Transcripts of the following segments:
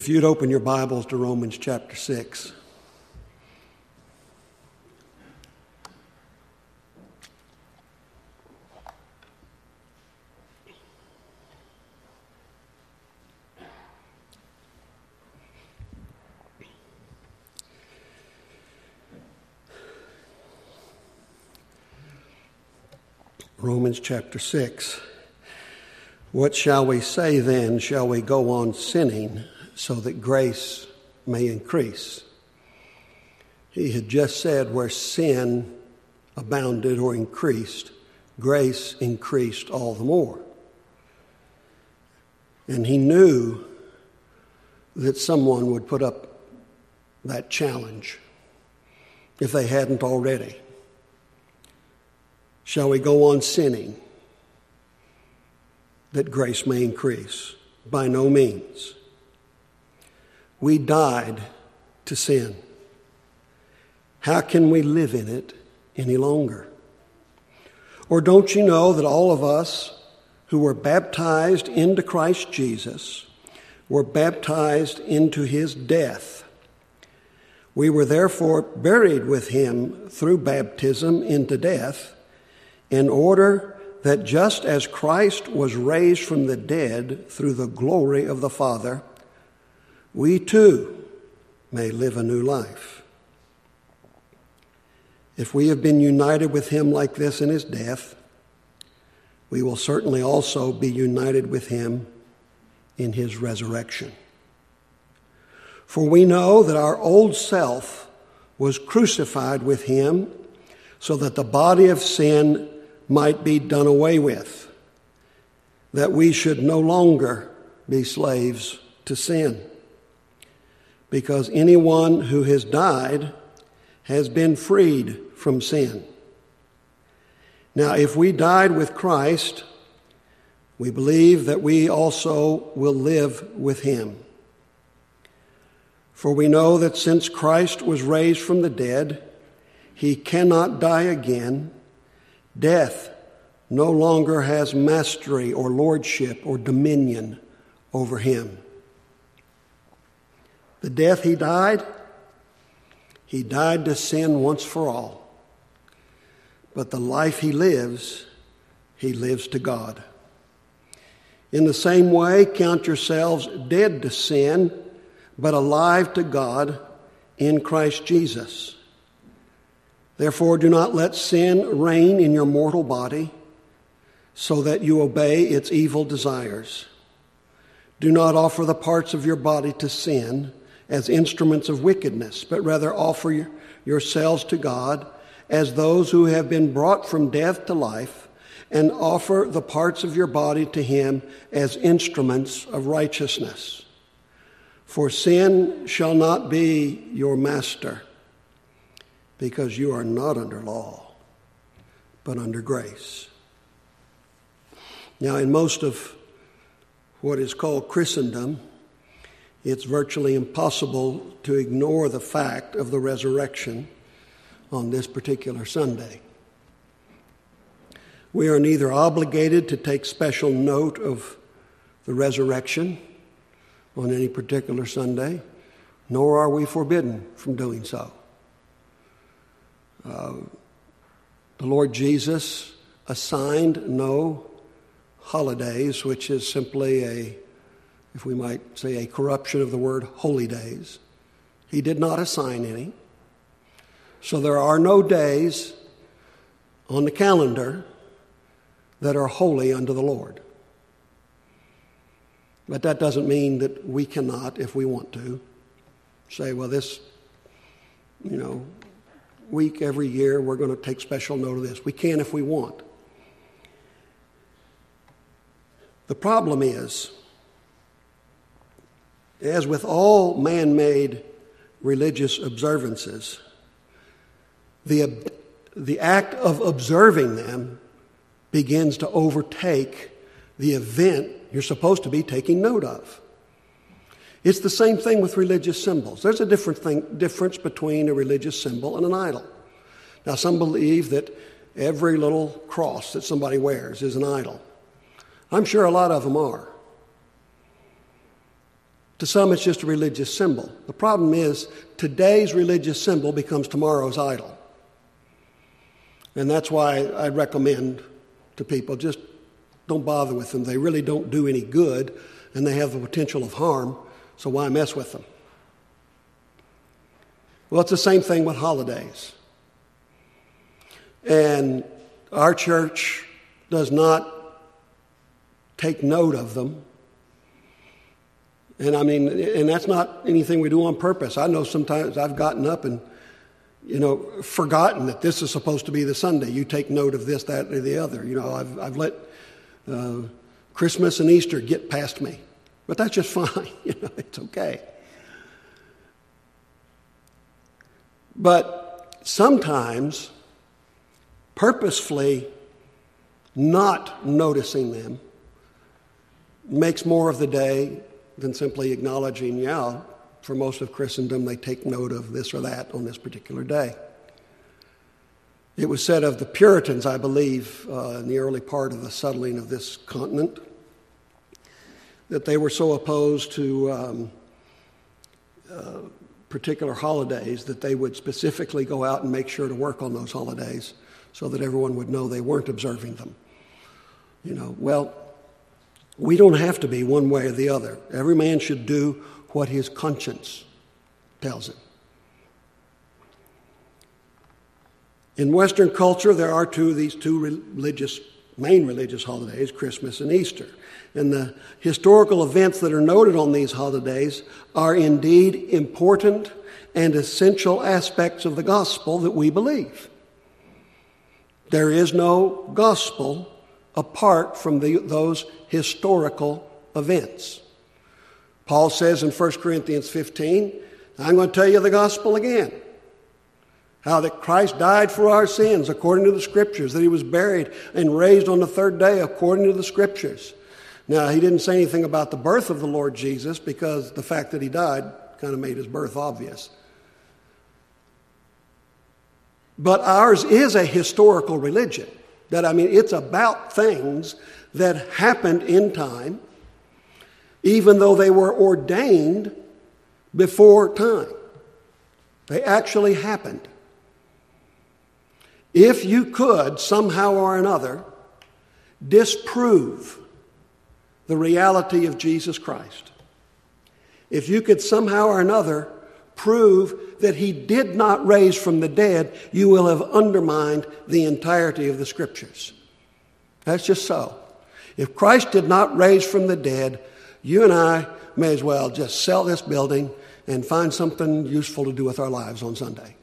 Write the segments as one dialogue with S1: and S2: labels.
S1: If you'd open your Bibles to Romans chapter 6. Romans chapter 6. What shall we say then? Shall we go on sinning so that grace may increase? He had just said where sin abounded or increased, grace increased all the more. And he knew that someone would put up that challenge if they hadn't already. Shall we go on sinning that grace may increase? By no means. We died to sin. How can we live in it any longer? Or don't you know that all of us who were baptized into Christ Jesus were baptized into his death? We were therefore buried with him through baptism into death, in order that just as Christ was raised from the dead through the glory of the Father, we too may live a new life. If we have been united with him like this in his death, we will certainly also be united with him in his resurrection. For we know that our old self was crucified with him so that the body of sin might be done away with, that we should no longer be slaves to sin. Because anyone who has died has been freed from sin. Now, if we died with Christ, we believe that we also will live with him. For we know that since Christ was raised from the dead, he cannot die again. Death no longer has mastery or lordship or dominion over him. The death he died to sin once for all. But the life he lives to God. In the same way, count yourselves dead to sin, but alive to God in Christ Jesus. Therefore, do not let sin reign in your mortal body, so that you obey its evil desires. Do not offer the parts of your body to sin as instruments of wickedness, but rather offer yourselves to God as those who have been brought from death to life, and offer the parts of your body to him as instruments of righteousness. For sin shall not be your master, because you are not under law, but under grace. Now, in most of what is called Christendom, it's virtually impossible to ignore the fact of the resurrection on this particular Sunday. We are neither obligated to take special note of the resurrection on any particular Sunday, nor are we forbidden from doing so. The Lord Jesus assigned no holidays, which is simply if we might say, a corruption of the word holy days. He did not assign any. So there are no days on the calendar that are holy unto the Lord. But that doesn't mean that we cannot, if we want to, say, well, this, week every year we're going to take special note of this. We can if we want. The problem is, as with all man-made religious observances, the act of observing them begins to overtake the event you're supposed to be taking note of. It's the same thing with religious symbols. There's a difference between a religious symbol and an idol. Now, some believe that every little cross that somebody wears is an idol. I'm sure a lot of them are. To some, it's just a religious symbol. The problem is today's religious symbol becomes tomorrow's idol. And that's why I recommend to people, just don't bother with them. They really don't do any good, and they have the potential of harm, so why mess with them? Well, it's the same thing with holidays. And our church does not take note of them. And that's not anything we do on purpose. I know sometimes I've gotten up and, forgotten that this is supposed to be the Sunday. You take note of this, that, or the other. I've let Christmas and Easter get past me. But that's just fine. It's okay. But sometimes purposefully not noticing them makes more of the day than simply acknowledging, for most of Christendom, they take note of this or that on this particular day. It was said of the Puritans, I believe, in the early part of the settling of this continent, that they were so opposed to particular holidays that they would specifically go out and make sure to work on those holidays so that everyone would know they weren't observing them. Well, we don't have to be one way or the other. Every man should do what his conscience tells him. In Western culture, there are these two main religious holidays, Christmas and Easter. And the historical events that are noted on these holidays are indeed important and essential aspects of the gospel that we believe. There is no gospel apart from those historical events. Paul says in 1 Corinthians 15, I'm going to tell you the gospel again. How that Christ died for our sins according to the Scriptures, that he was buried and raised on the third day according to the Scriptures. Now, he didn't say anything about the birth of the Lord Jesus because the fact that he died kind of made his birth obvious. But ours is a historical religion. It's about things that happened in time, even though they were ordained before time. They actually happened. If you could somehow or another disprove the reality of Jesus Christ, if you could somehow or another prove that he did not raise from the dead, you will have undermined the entirety of the Scriptures. That's just so. If Christ did not raise from the dead, you and I may as well just sell this building and find something useful to do with our lives on Sunday.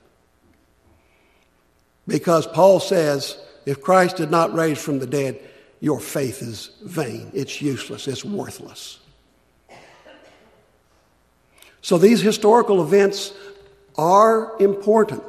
S1: Because Paul says, if Christ did not raise from the dead, your faith is vain. It's useless. It's worthless. So these historical events are important.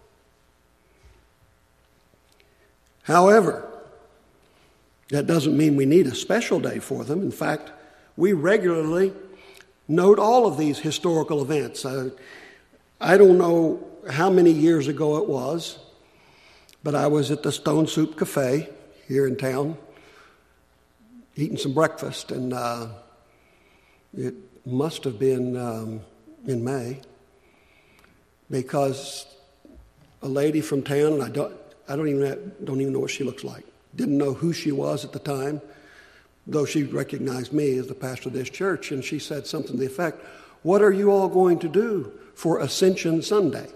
S1: However, that doesn't mean we need a special day for them. In fact, we regularly note all of these historical events. I don't know how many years ago it was, but I was at the Stone Soup Cafe here in town eating some breakfast, and it must have been in May, because a lady from town, and I don't even know what she looks like. Didn't know who she was at the time, though she recognized me as the pastor of this church, and she said something to the effect, "What are you all going to do for Ascension Sunday?"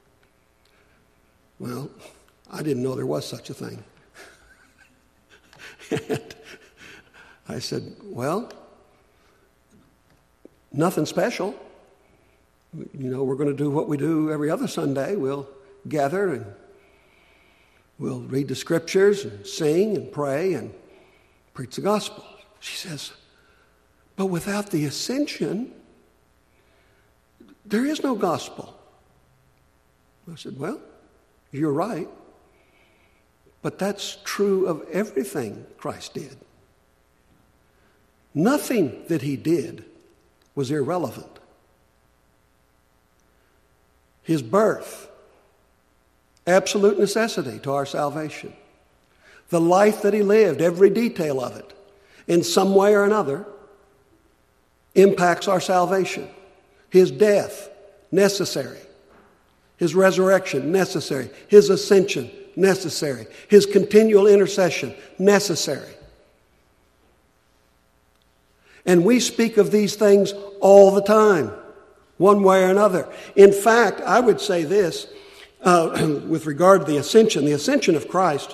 S1: Well, I didn't know there was such a thing. And I said, well, nothing special. We're going to do what we do every other Sunday. We'll gather and we'll read the Scriptures and sing and pray and preach the gospel. She says, but without the ascension, there is no gospel. I said, well, you're right. But that's true of everything Christ did. Nothing that he did was irrelevant. His birth, absolute necessity to our salvation. The life that he lived, every detail of it, in some way or another, impacts our salvation. His death, necessary. His resurrection, necessary. His ascension, necessary. His continual intercession, necessary. And we speak of these things all the time, one way or another. In fact, I would say this with regard to the ascension of Christ.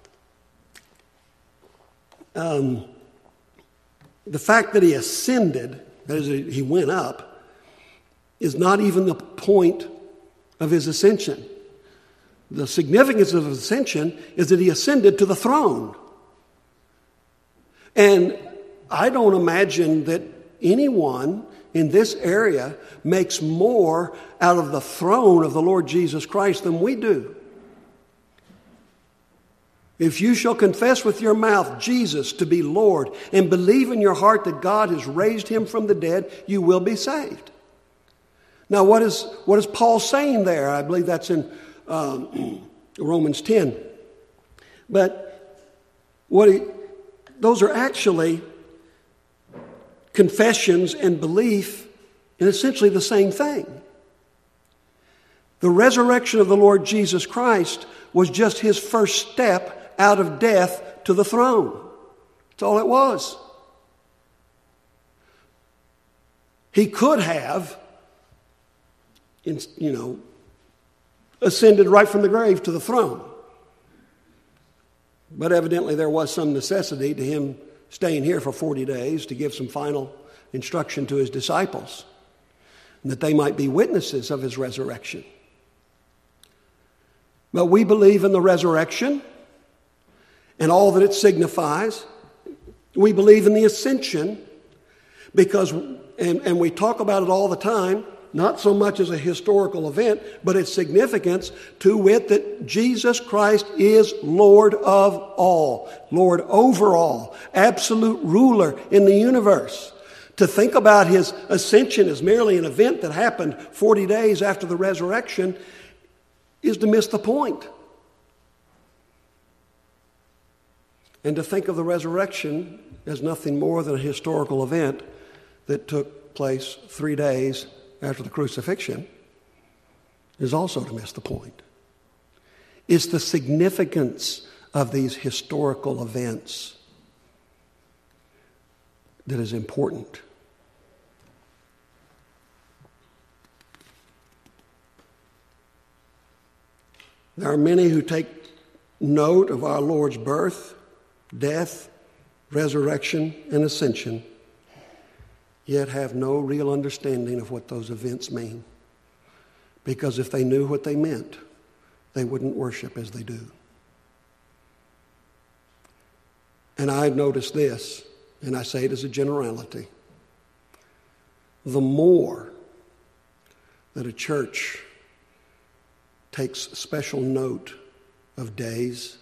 S1: The fact that he ascended, that is, he went up, is not even the point of his ascension. The significance of his ascension is that he ascended to the throne. And I don't imagine that anyone in this area makes more out of the throne of the Lord Jesus Christ than we do. If you shall confess with your mouth Jesus to be Lord and believe in your heart that God has raised him from the dead, you will be saved. Now, what is Paul saying there? I believe that's in Romans 10. But those are actually confessions and belief in essentially the same thing. The resurrection of the Lord Jesus Christ was just his first step out of death to the throne. That's all it was. He could have, ascended right from the grave to the throne. But evidently there was some necessity to him staying here for 40 days to give some final instruction to his disciples, and that they might be witnesses of his resurrection. But we believe in the resurrection and all that it signifies. We believe in the ascension because, and we talk about it all the time, not so much as a historical event, but its significance, to wit that Jesus Christ is Lord of all, Lord over all, absolute ruler in the universe. To think about his ascension as merely an event that happened 40 days after the resurrection is to miss the point. And to think of the resurrection as nothing more than a historical event that took place 3 days after the crucifixion is also to miss the point. It's the significance of these historical events that is important. There are many who take note of our Lord's birth, death, resurrection, and ascension, yet have no real understanding of what those events mean. Because if they knew what they meant, they wouldn't worship as they do. And I've noticed this, and I say it as a generality. The more that a church takes special note of days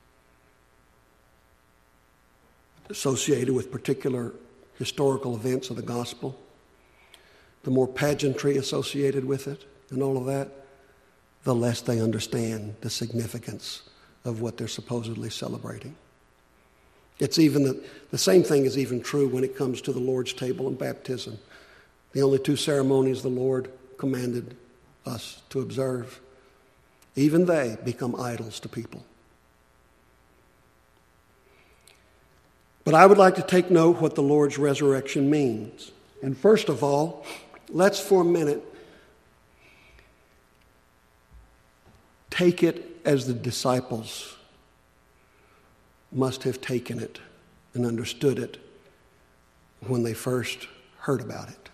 S1: associated with particular historical events of the gospel, the more pageantry associated with it and all of that, the less they understand the significance of what they're supposedly celebrating. It's even the same thing is even true when it comes to the Lord's table and baptism. The only two ceremonies the Lord commanded us to observe. Even they become idols to people. But I would like to take note what the Lord's resurrection means. And first of all, let's for a minute take it as the disciples must have taken it and understood it when they first heard about it.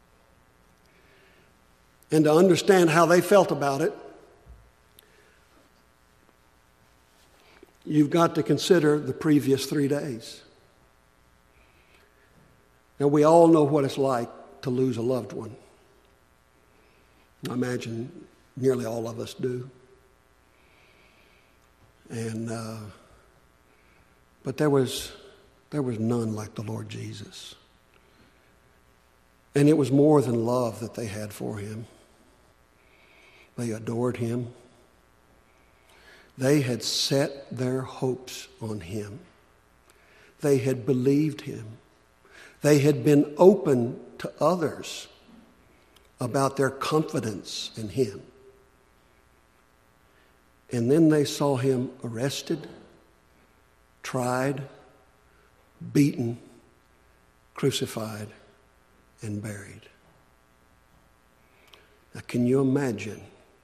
S1: And to understand how they felt about it, you've got to consider the previous 3 days. Now, we all know what it's like to lose a loved one. I imagine nearly all of us do. And but there was none like the Lord Jesus. And it was more than love that they had for him. They adored him. They had set their hopes on him. They had believed him. They had been open to others about their confidence in him. And then they saw him arrested, tried, beaten, crucified, and buried. Now, can you imagine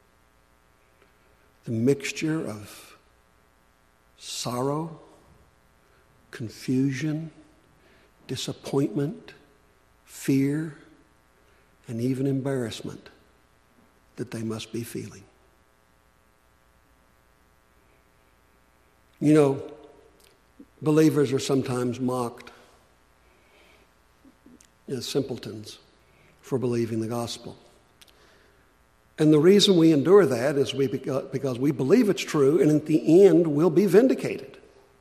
S1: the mixture of sorrow, confusion, disappointment, fear, and even embarrassment that they must be feeling? You know, believers are sometimes mocked as simpletons for believing the gospel. And the reason we endure that is because we believe it's true, and at the end we'll be vindicated.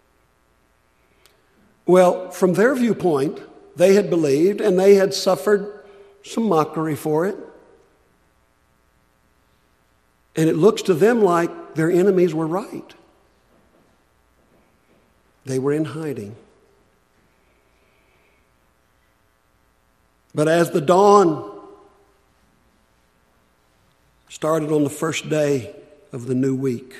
S1: Well, from their viewpoint, they had believed and they had suffered some mockery for it. And it looks to them like their enemies were right. They were in hiding. But as the dawn started on the first day of the new week,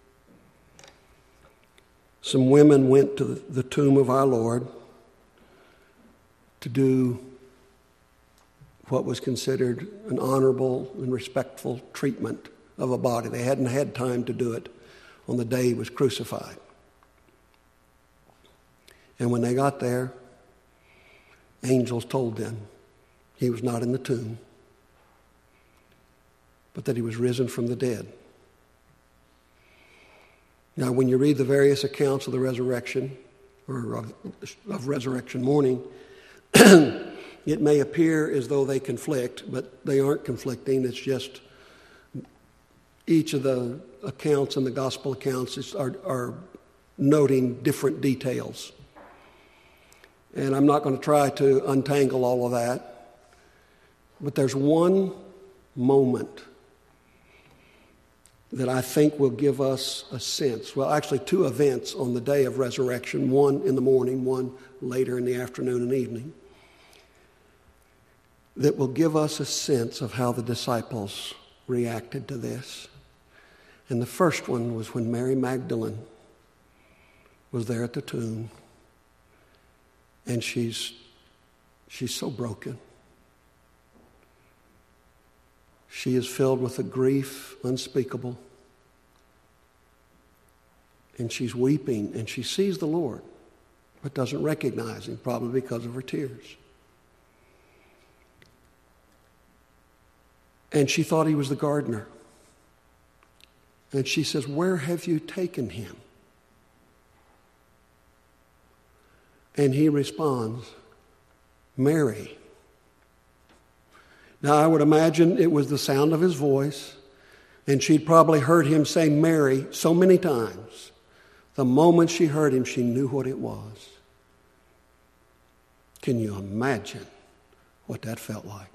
S1: some women went to the tomb of our Lord to do what was considered an honorable and respectful treatment of a body. They hadn't had time to do it on the day he was crucified. And when they got there, angels told them he was not in the tomb, but that he was risen from the dead. Now, when you read the various accounts of the resurrection, or of resurrection morning, it may appear as though they conflict, but they aren't conflicting. It's just each of the accounts in the gospel accounts are noting different details. And I'm not going to try to untangle all of that. But there's one moment that I think will give us a sense. Well, actually, two events on the day of resurrection, one in the morning, one later in the afternoon and evening, that will give us a sense of how the disciples reacted to this. And the first one was when Mary Magdalene was there at the tomb. And she's so broken. She is filled with a grief unspeakable. And she's weeping, and she sees the Lord, but doesn't recognize him, probably because of her tears. And she thought he was the gardener. And she says, "Where have you taken him?" And he responds, "Mary." Now, I would imagine it was the sound of his voice, and she'd probably heard him say Mary so many times. The moment she heard him, she knew what it was. Can you imagine what that felt like?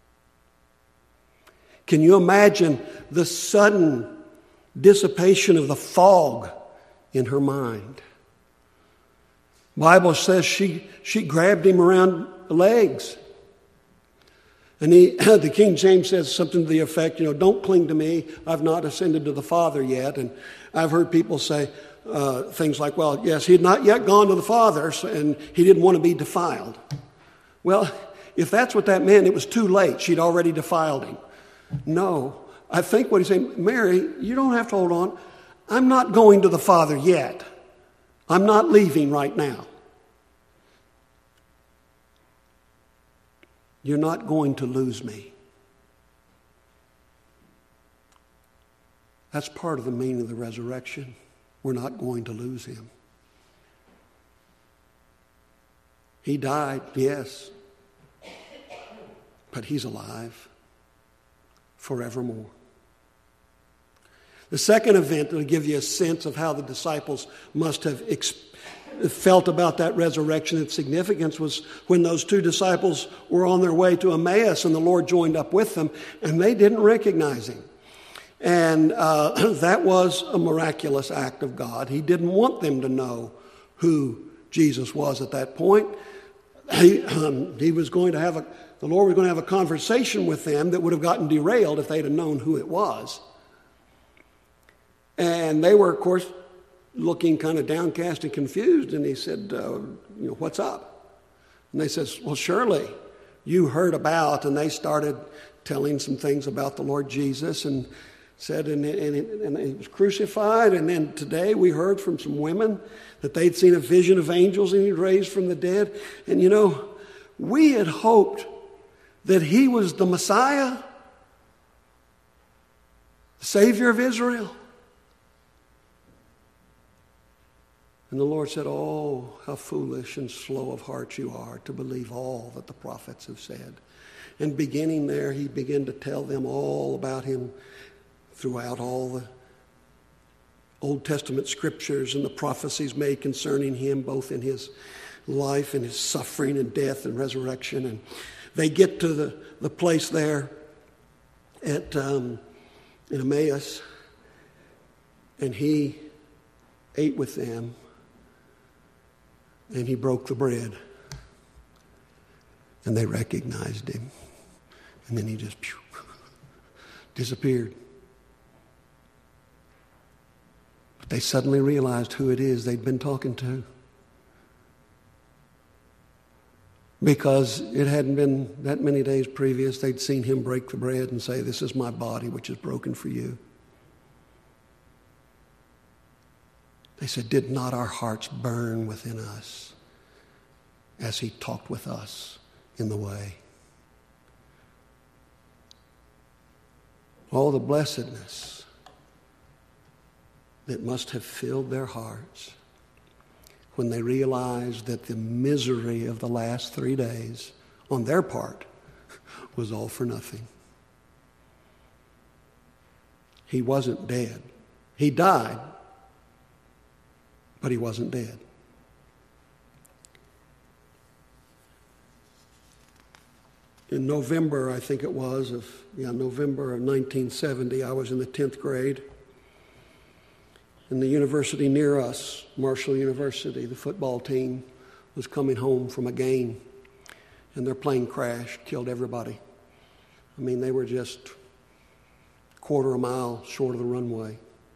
S1: Can you imagine the sudden dissipation of the fog in her mind? The Bible says she grabbed him around the legs. And the King James says something to the effect, "Don't cling to me. I've not ascended to the Father yet." And I've heard people say things like, well, yes, he had not yet gone to the Father, and he didn't want to be defiled. Well, if that's what that meant, it was too late. She'd already defiled him. No, I think what he's saying, Mary, you don't have to hold on. I'm not going to the Father yet. I'm not leaving right now. You're not going to lose me. That's part of the meaning of the resurrection. We're not going to lose him. He died, yes, but he's alive forevermore. The second event that will give you a sense of how the disciples must have felt about that resurrection and significance was when those two disciples were on their way to Emmaus and the Lord joined up with them, and they didn't recognize him. And that was a miraculous act of God. He didn't want them to know who Jesus was at that point. He was going to have The Lord was going to have a conversation with them that would have gotten derailed if they'd have known who it was. And they were, of course, looking kind of downcast and confused. And he said, what's up? And they said, well, surely you heard about. And they started telling some things about the Lord Jesus and said, and he was crucified. And then today we heard from some women that they'd seen a vision of angels and he raised from the dead. And we had hoped that he was the Messiah, the Savior of Israel. And the Lord said, oh, how foolish and slow of heart you are to believe all that the prophets have said. And beginning there, he began to tell them all about him throughout all the Old Testament scriptures and the prophecies made concerning him, both in his life and his suffering and death and resurrection. And they get to the place there at in Emmaus, and he ate with them, and he broke the bread, and they recognized him, and then he just disappeared. But they suddenly realized who it is they'd been talking to, because it hadn't been that many days previous they'd seen him break the bread and say, "This is my body which is broken for you." They said, "Did not our hearts burn within us as he talked with us in the way?" All the blessedness that must have filled their hearts when they realized that the misery of the last 3 days on their part was all for nothing. He wasn't dead. He died, but he wasn't dead. In November, I think it was, November of 1970, I was in the 10th grade. In the university near us, Marshall University, the football team was coming home from a game, and their plane crashed, killed everybody. I mean, they were just quarter a mile short of the runway.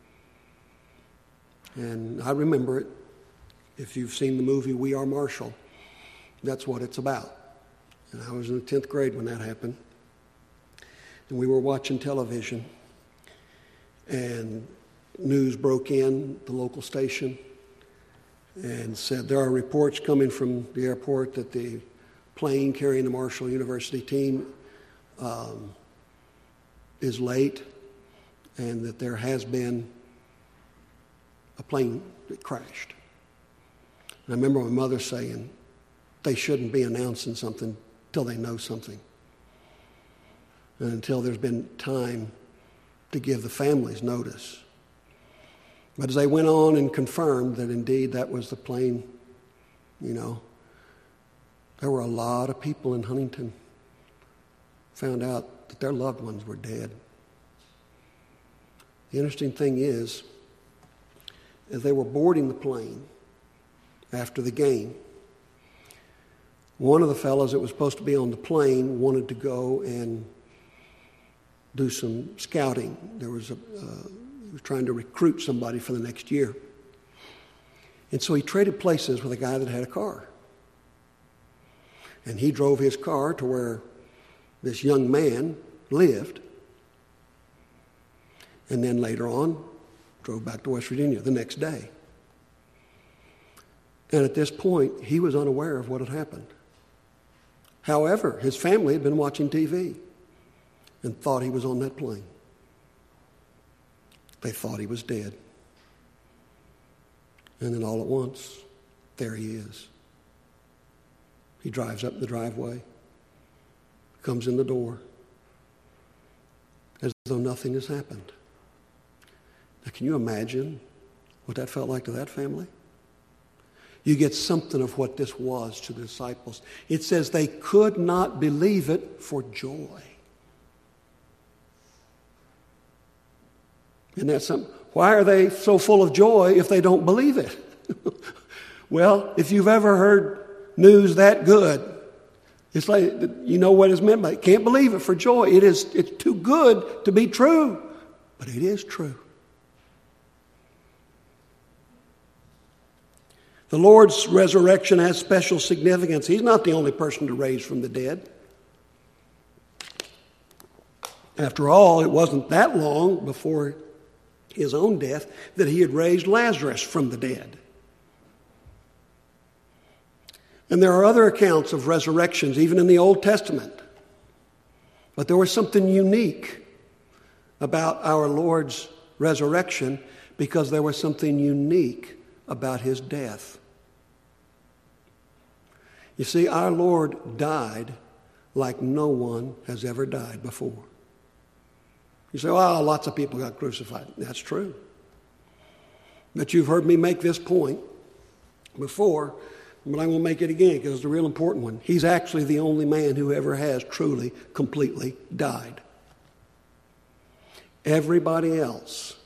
S1: And I remember it. If you've seen the movie We Are Marshall, that's what it's about. And I was in the 10th grade when that happened. And we were watching television, and news broke in, the local station, and said there are reports coming from the airport that the plane carrying the Marshall University team is late, and that there has been a plane that crashed. And I remember my mother saying, they shouldn't be announcing something till they know something, and until there's been time to give the families notice. But as they went on and confirmed that indeed that was the plane, there were a lot of people in Huntington found out that their loved ones were dead. The interesting thing is, as they were boarding the plane after the game, one of the fellows that was supposed to be on the plane wanted to go and do some scouting. He was trying to recruit somebody for the next year. And so he traded places with a guy that had a car. And he drove his car to where this young man lived. And then later on, drove back to West Virginia the next day. And at this point, he was unaware of what had happened. However, his family had been watching TV and thought he was on that plane. They thought he was dead. And then all at once, there he is. He drives up the driveway, comes in the door, as though nothing has happened. Now, can you imagine what that felt like to that family? You get something of what this was to the disciples. It says they could not believe it for joy. Isn't that something? Why are they so full of joy if they don't believe it? Well, if you've ever heard news that good, It's like, you know what is meant by it. Can't believe it for joy. It's too good to be true. But it is true. The Lord's resurrection has special significance. He's not the only person to raise from the dead. After all, it wasn't that long before his own death that he had raised Lazarus from the dead. And there are other accounts of resurrections, even in the Old Testament. But there was something unique about our Lord's resurrection because there was something unique about his death. You see, our Lord died like no one has ever died before. You say, well, lots of people got crucified. That's true. But you've heard me make this point before, but I won't make it again because it's a real important one. He's actually the only man who ever has truly, completely died. Everybody else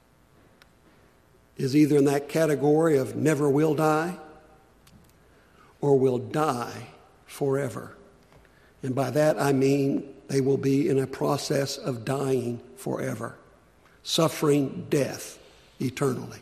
S1: is either in that category of never will die or will die forever. And by that I mean they will be in a process of dying forever, suffering death eternally.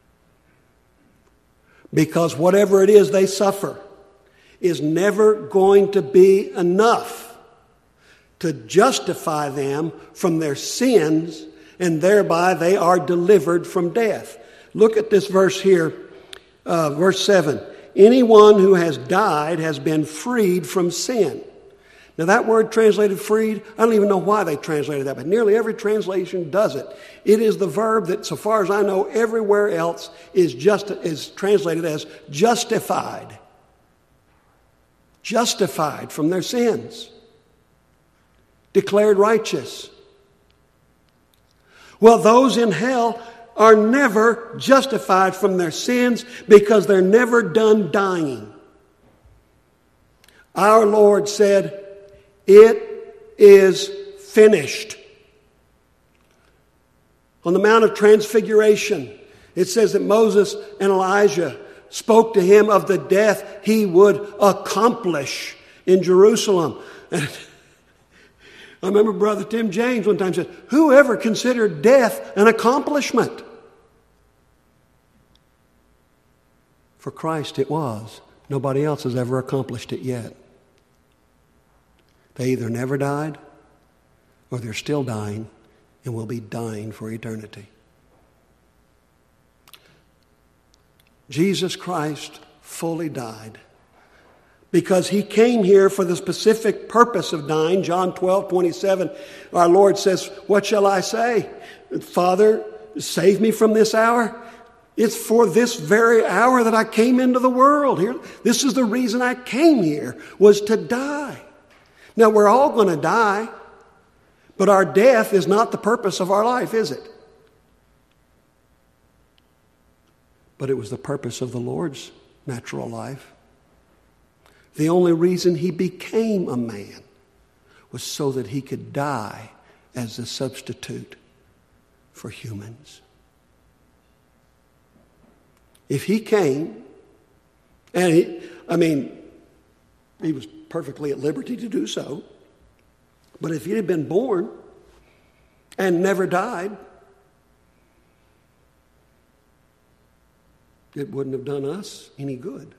S1: Because whatever it is they suffer is never going to be enough to justify them from their sins, and thereby they are delivered from death. Look at this verse here, verse 7. Anyone who has died has been freed from sin. Now that word translated freed, I don't even know why they translated that, but nearly every translation does it. It is the verb that, so far as I know, everywhere else is translated as justified. Justified from their sins. Declared righteous. Well, those in hell are never justified from their sins because they're never done dying. Our Lord said, "It is finished." On the Mount of Transfiguration, it says that Moses and Elijah spoke to him of the death he would accomplish in Jerusalem. And I remember Brother Tim James one time said, "Who ever considered death an accomplishment?" For Christ it was. Nobody else has ever accomplished it yet. They either never died or they're still dying and will be dying for eternity. Jesus Christ fully died because he came here for the specific purpose of dying. John 12:27, our Lord says, "What shall I say? Father, save me from this hour." It's for this very hour that I came into the world. This is the reason I came here, was to die. Now, we're all going to die, but our death is not the purpose of our life, is it? But it was the purpose of the Lord's natural life. The only reason he became a man was so that he could die as a substitute for humans. If he came, and he was perfectly at liberty to do so, but if he had been born and never died, it wouldn't have done us any good.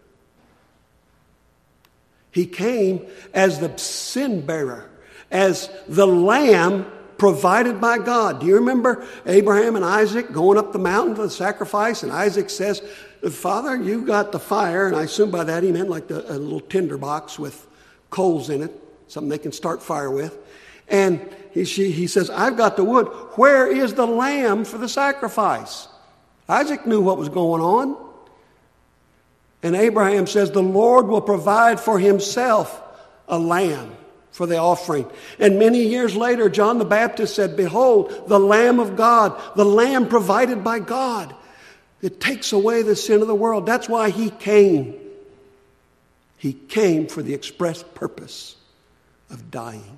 S1: He came as the sin bearer, as the lamb provided by God. Do you remember Abraham and Isaac going up the mountain for the sacrifice? And Isaac says, "Father, you got the fire." And I assume by that he meant like a little tinder box with coals in it, something they can start fire with. And he says, "I've got the wood. Where is the lamb for the sacrifice?" Isaac knew what was going on. And Abraham says, "The Lord will provide for himself a lamb for the offering." And many years later, John the Baptist said, "Behold, the Lamb of God, the Lamb provided by God. It takes away the sin of the world." That's why he came. He came for the express purpose of dying.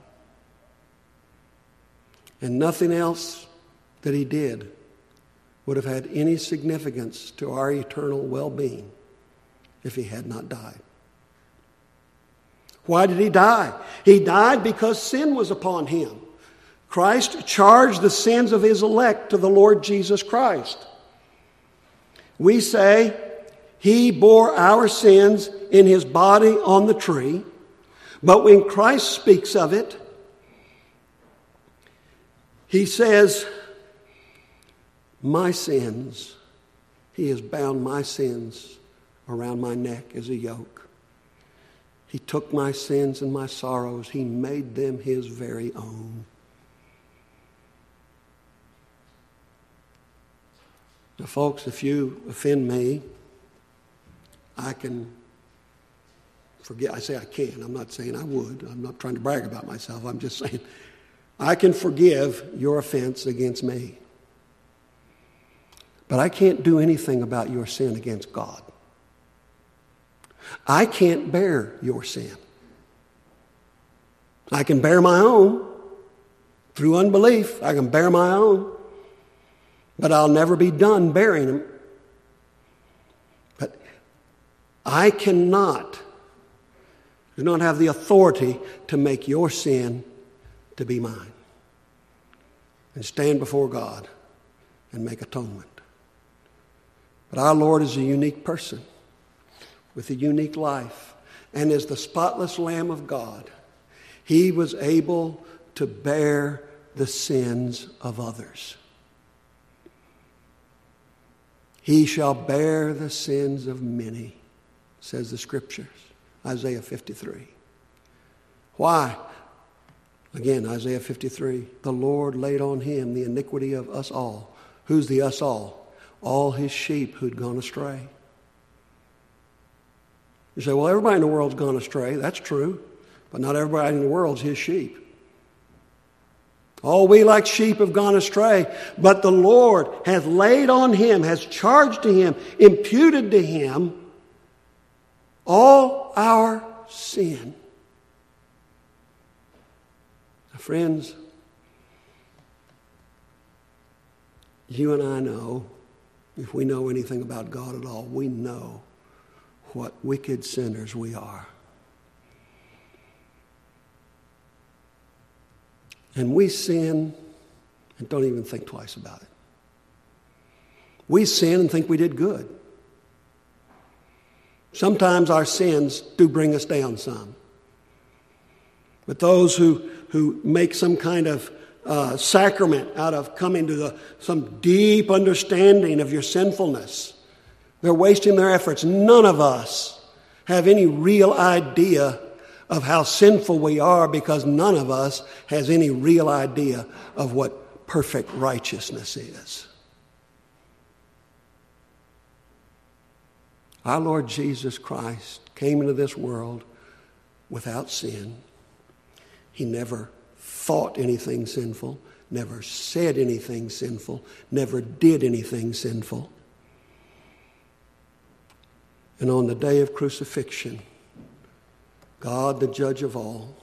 S1: And nothing else that he did would have had any significance to our eternal well-being if he had not died. Why did he die? He died because sin was upon him. Christ charged the sins of his elect to the Lord Jesus Christ. We say he bore our sins in his body on the tree, but when Christ speaks of it, he says, my sins, he has bound my sins around my neck as a yoke. He took my sins and my sorrows. He made them his very own. Now, folks, if you offend me, I can forget. I say I can. I'm not saying I would. I'm not trying to brag about myself. I'm just saying I can forgive your offense against me. But I can't do anything about your sin against God. I can't bear your sin. I can bear my own through unbelief. I can bear my own. But I'll never be done bearing them. But I do not have the authority to make your sin to be mine and stand before God and make atonement. But our Lord is a unique person with a unique life. And as the spotless Lamb of God, he was able to bear the sins of others. He shall bear the sins of many, says the Scriptures, Isaiah 53. Why? Again, Isaiah 53. The Lord laid on him the iniquity of us all. Who's the us all? All his sheep who'd gone astray. You say, well, everybody in the world's gone astray. That's true. But not everybody in the world's his sheep. All we like sheep have gone astray, but the Lord hath laid on him, has charged to him, imputed to him all our sin. Now, friends, you and I know, if we know anything about God at all, we know what wicked sinners we are. And we sin and don't even think twice about it. We sin and think we did good. Sometimes our sins do bring us down some. But those who make some kind of sacrament out of coming to some deep understanding of your sinfulness, they're wasting their efforts. None of us have any real idea of how sinful we are, because none of us has any real idea of what perfect righteousness is. Our Lord Jesus Christ came into this world without sin. He never thought anything sinful, never said anything sinful, never did anything sinful. And on the day of crucifixion, God, the judge of all,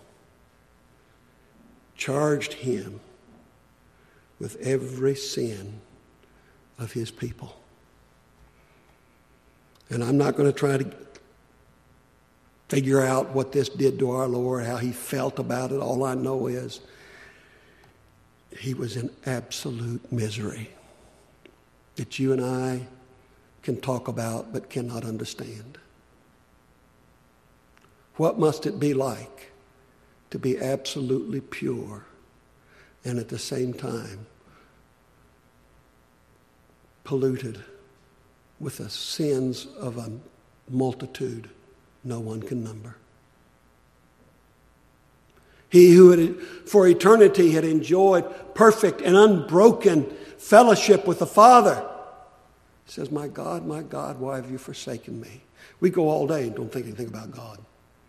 S1: charged him with every sin of his people. And I'm not going to try to figure out what this did to our Lord, how he felt about it. All I know is he was in absolute misery that you and I can talk about but cannot understand. What must it be like to be absolutely pure and at the same time polluted with the sins of a multitude no one can number? He who had, for eternity had enjoyed perfect and unbroken fellowship with the Father says, my God, why have you forsaken me? We go all day and don't think anything about God.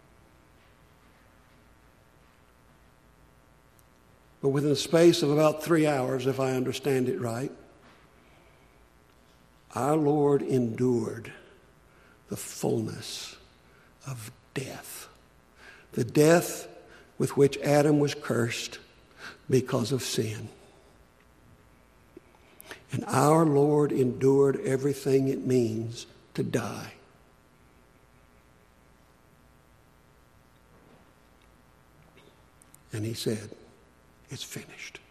S1: But within the space of about 3 hours, if I understand it right, our Lord endured the fullness of death. The death with which Adam was cursed because of sin. And our Lord endured everything it means to die. And he said, it's finished.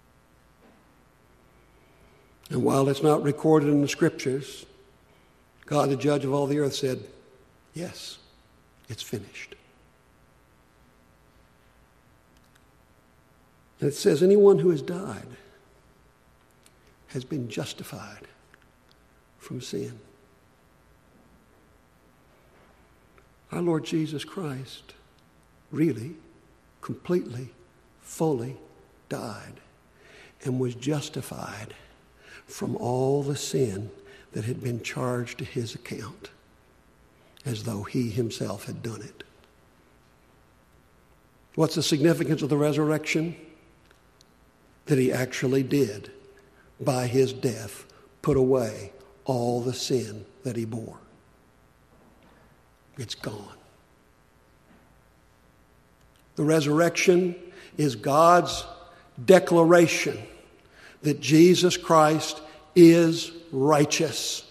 S1: And while it's not recorded in the Scriptures, God, the judge of all the earth, said, yes, it's finished. And it says anyone who has died has been justified from sin. Our Lord Jesus Christ really, completely, fully died and was justified from all the sin that had been charged to his account, as though he himself had done it. What's the significance of the resurrection? That he actually did, by his death, put away all the sin that he bore. It's gone. The resurrection is God's declaration that Jesus Christ is righteous.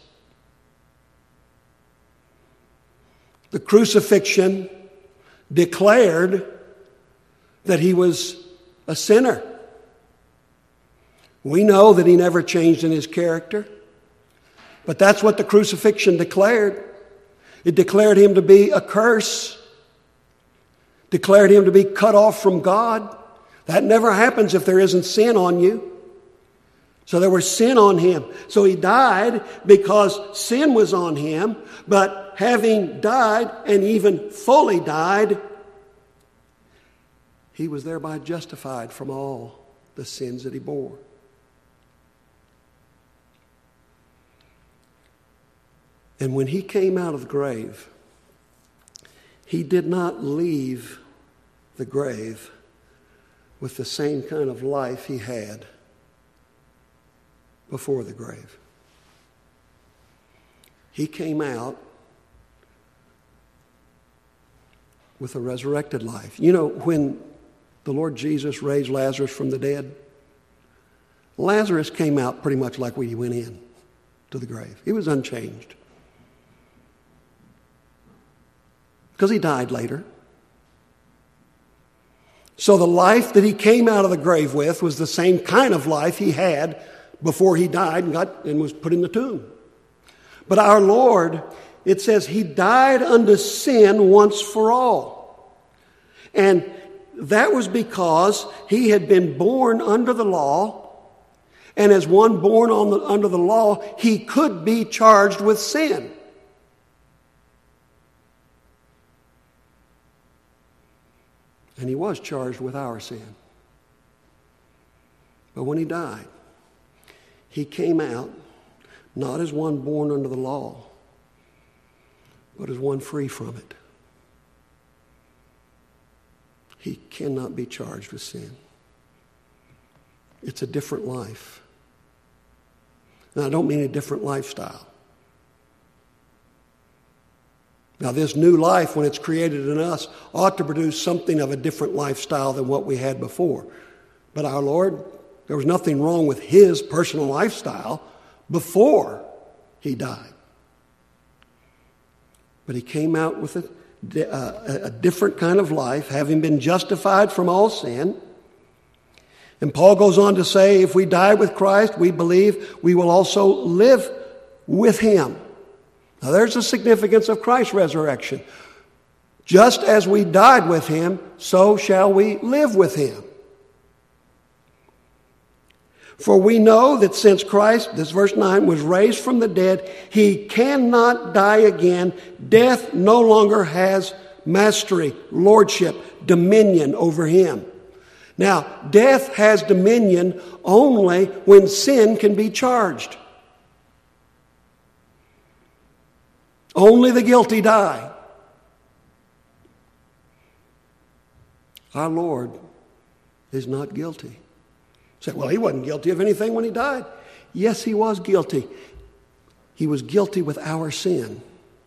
S1: The crucifixion declared that he was a sinner. We know that he never changed in his character, but that's what the crucifixion declared. It declared him to be a curse, declared him to be cut off from God. That never happens if there isn't sin on you. So there was sin on him. So he died because sin was on him. But having died, and even fully died, he was thereby justified from all the sins that he bore. And when he came out of the grave, he did not leave the grave with the same kind of life he had before the grave. He came out with a resurrected life. You know, when the Lord Jesus raised Lazarus from the dead, Lazarus came out pretty much like when he went in to the grave. He was unchanged. Because he died later. So the life that he came out of the grave with was the same kind of life he had before he died and was put in the tomb. But our Lord, it says he died unto sin once for all. And that was because he had been born under the law. And as one born under the law, he could be charged with sin. And he was charged with our sin. But when he died, he came out not as one born under the law, but as one free from it. He cannot be charged with sin. It's a different life. Now, I don't mean a different lifestyle. Now, this new life, when it's created in us, ought to produce something of a different lifestyle than what we had before. But our Lord, there was nothing wrong with his personal lifestyle before he died. But he came out with a different kind of life, having been justified from all sin. And Paul goes on to say, if we die with Christ, we believe we will also live with him. Now there's the significance of Christ's resurrection. Just as we died with him, so shall we live with him. For we know that since Christ, this verse 9, was raised from the dead, he cannot die again. Death no longer has mastery, lordship, dominion over him. Now, death has dominion only when sin can be charged. Only the guilty die. Our Lord is not guilty. You say, well, he wasn't guilty of anything when he died. Yes, he was guilty. He was guilty with our sin.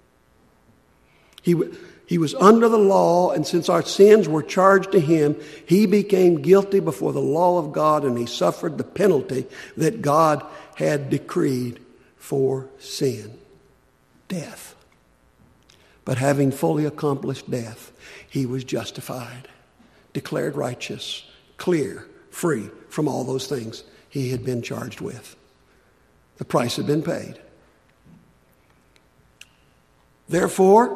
S1: He was under the law, and since our sins were charged to him, he became guilty before the law of God, and he suffered the penalty that God had decreed for sin. Death. But having fully accomplished death, he was justified declared righteous, clear, free from all those things he had been charged with. The price had been paid. Therefore,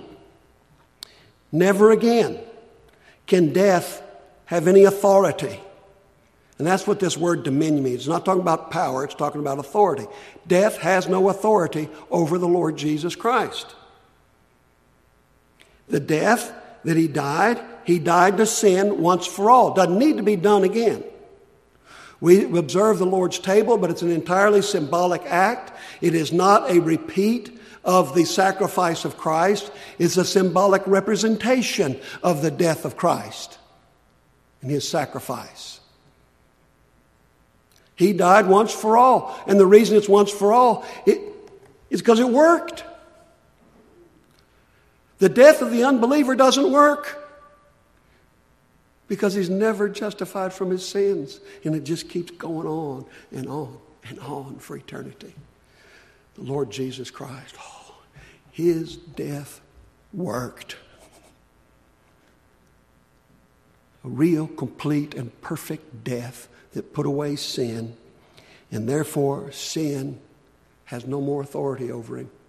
S1: never again can death have any authority. And that's what this word dominion means. It's not talking about power, it's talking about authority. Death has no authority over the Lord Jesus Christ. The death that he died to sin once for all. Doesn't need to be done again. We observe the Lord's table, but it's an entirely symbolic act. It is not a repeat of the sacrifice of Christ. It's a symbolic representation of the death of Christ and his sacrifice. He died once for all. And the reason it's once for all is because it worked. The death of the unbeliever doesn't work because he's never justified from his sins. And it just keeps going on and on and on for eternity. The Lord Jesus Christ, his death worked. A real, complete, and perfect death that put away sin, and therefore sin has no more authority over him.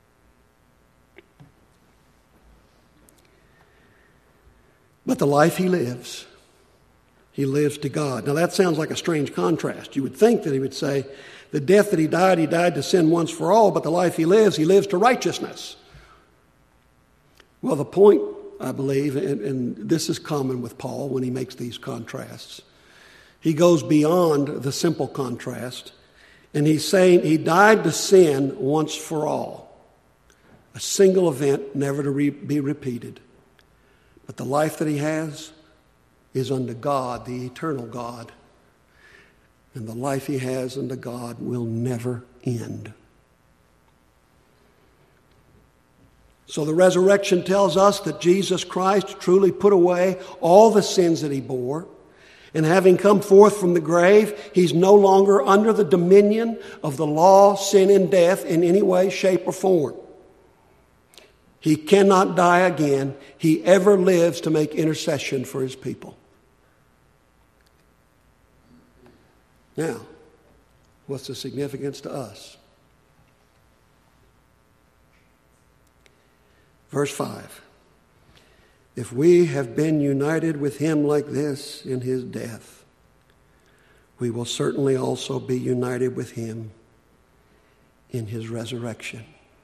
S1: But the life he lives to God. Now that sounds like a strange contrast. You would think that he would say, the death that he died to sin once for all, but the life he lives to righteousness. Well, the point, I believe, and this is common with Paul when he makes these contrasts, he goes beyond the simple contrast, and he's saying he died to sin once for all. A single event, never to be repeated. But the life that he has is unto God, the eternal God. And the life he has unto God will never end. So the resurrection tells us that Jesus Christ truly put away all the sins that he bore. And having come forth from the grave, he's no longer under the dominion of the law, sin, and death in any way, shape, or form. He cannot die again. He ever lives to make intercession for his people. Now, what's the significance to us? Verse 5. If we have been united with him like this in his death, we will certainly also be united with him in his resurrection.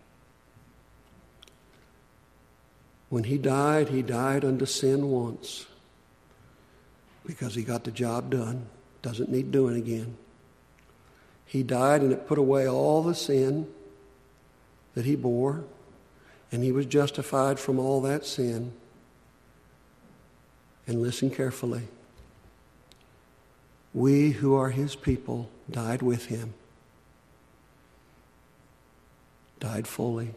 S1: When he died unto sin once because he got the job done. Doesn't need doing again. He died and it put away all the sin that he bore, and he was justified from all that sin. And listen carefully. We who are his people died with him. Died fully.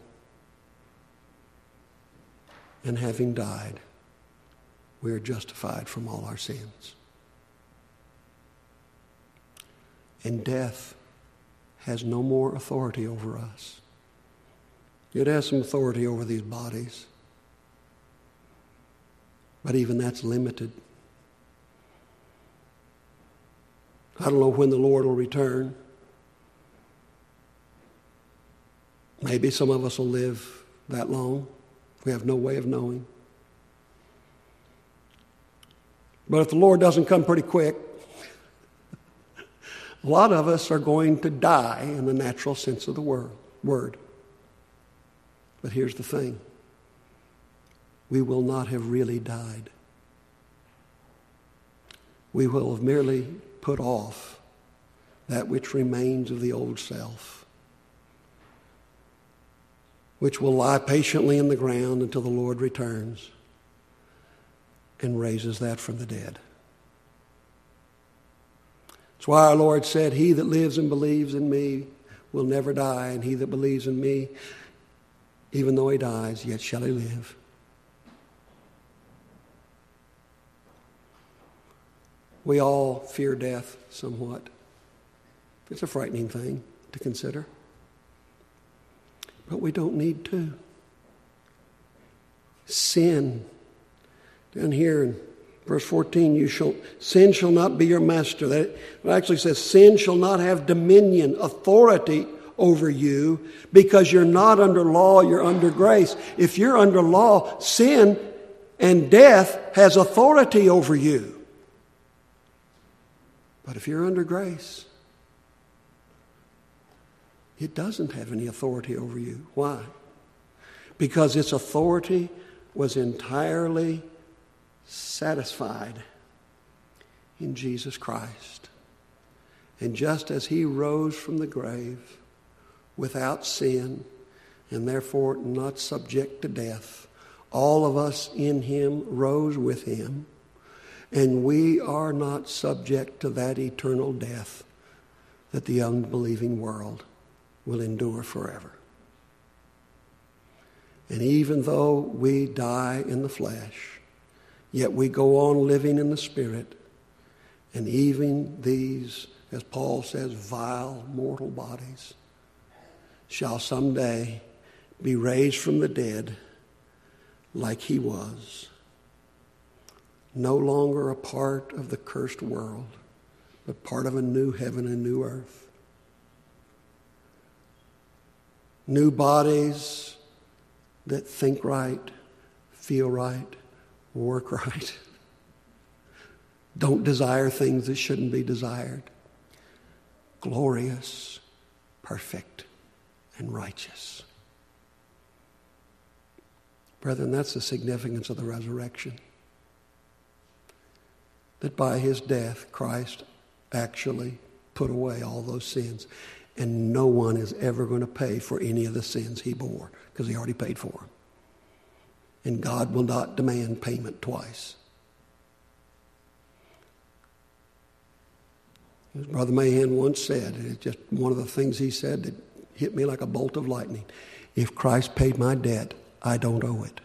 S1: And having died, we are justified from all our sins. And death has no more authority over us. It has some authority over these bodies. But even that's limited. I don't know when the Lord will return. Maybe some of us will live that long. We have no way of knowing. But if the Lord doesn't come pretty quick, a lot of us are going to die in the natural sense of the word. But here's the thing. We will not have really died. We will have merely put off that which remains of the old self, which will lie patiently in the ground until the Lord returns and raises that from the dead. That's why our Lord said, he that lives and believes in me will never die, and he that believes in me, even though he dies, yet shall he live. We all fear death somewhat. It's a frightening thing to consider. But we don't need to. Sin. Down here in Verse 14, sin shall not be your master. That actually says sin shall not have dominion, authority over you, because you're not under law, you're under grace. If you're under law, sin and death has authority over you. But if you're under grace, it doesn't have any authority over you. Why? Because its authority was entirely satisfied in Jesus Christ. And just as he rose from the grave without sin and therefore not subject to death, all of us in him rose with him, and we are not subject to that eternal death that the unbelieving world will endure forever. And even though we die in the flesh, yet we go on living in the Spirit. And even these, as Paul says, vile mortal bodies shall someday be raised from the dead like he was. No longer a part of the cursed world, but part of a new heaven and new earth. New bodies that think right, feel right, work right. Don't desire things that shouldn't be desired. Glorious, perfect, and righteous. Brethren, that's the significance of the resurrection. That by his death, Christ actually put away all those sins. And no one is ever going to pay for any of the sins he bore, because he already paid for them. And God will not demand payment twice. As Brother Mahan once said, it's just one of the things he said that hit me like a bolt of lightning. If Christ paid my debt, I don't owe it.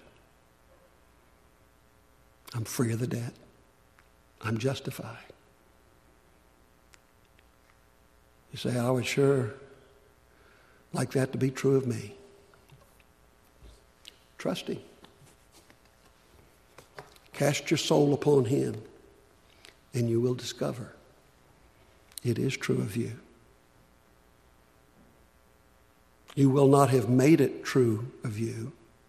S1: I'm free of the debt. I'm justified. You say, I would sure like that to be true of me. Trust him. Cast your soul upon him, and you will discover it is true of you. You will not have made it true of you,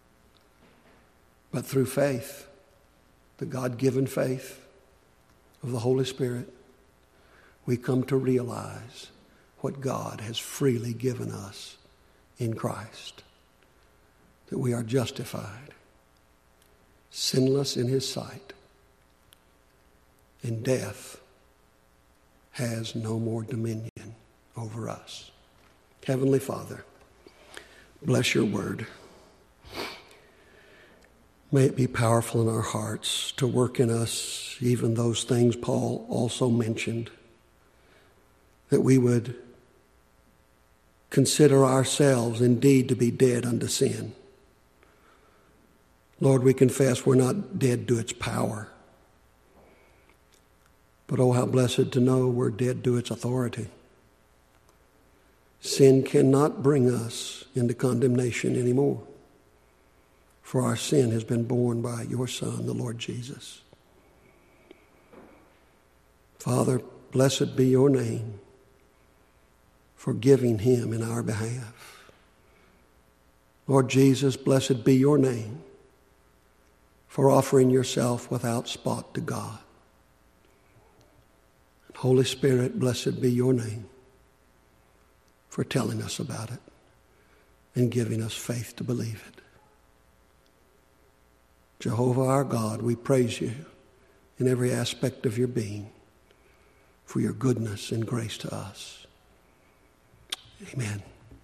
S1: but through faith, the God-given faith of the Holy Spirit, we come to realize what God has freely given us in Christ, that we are justified, sinless in his sight, and death has no more dominion over us. Heavenly Father, bless your word. May it be powerful in our hearts to work in us even those things Paul also mentioned, that we would consider ourselves indeed to be dead unto sin. Lord, we confess we're not dead to its power. But oh, how blessed to know we're dead to its authority. Sin cannot bring us into condemnation anymore, for our sin has been borne by your Son, the Lord Jesus. Father, blessed be your name for giving him in our behalf. Lord Jesus, blessed be your name for offering yourself without spot to God. Holy Spirit, blessed be your name for telling us about it and giving us faith to believe it. Jehovah our God, we praise you in every aspect of your being for your goodness and grace to us. Amen.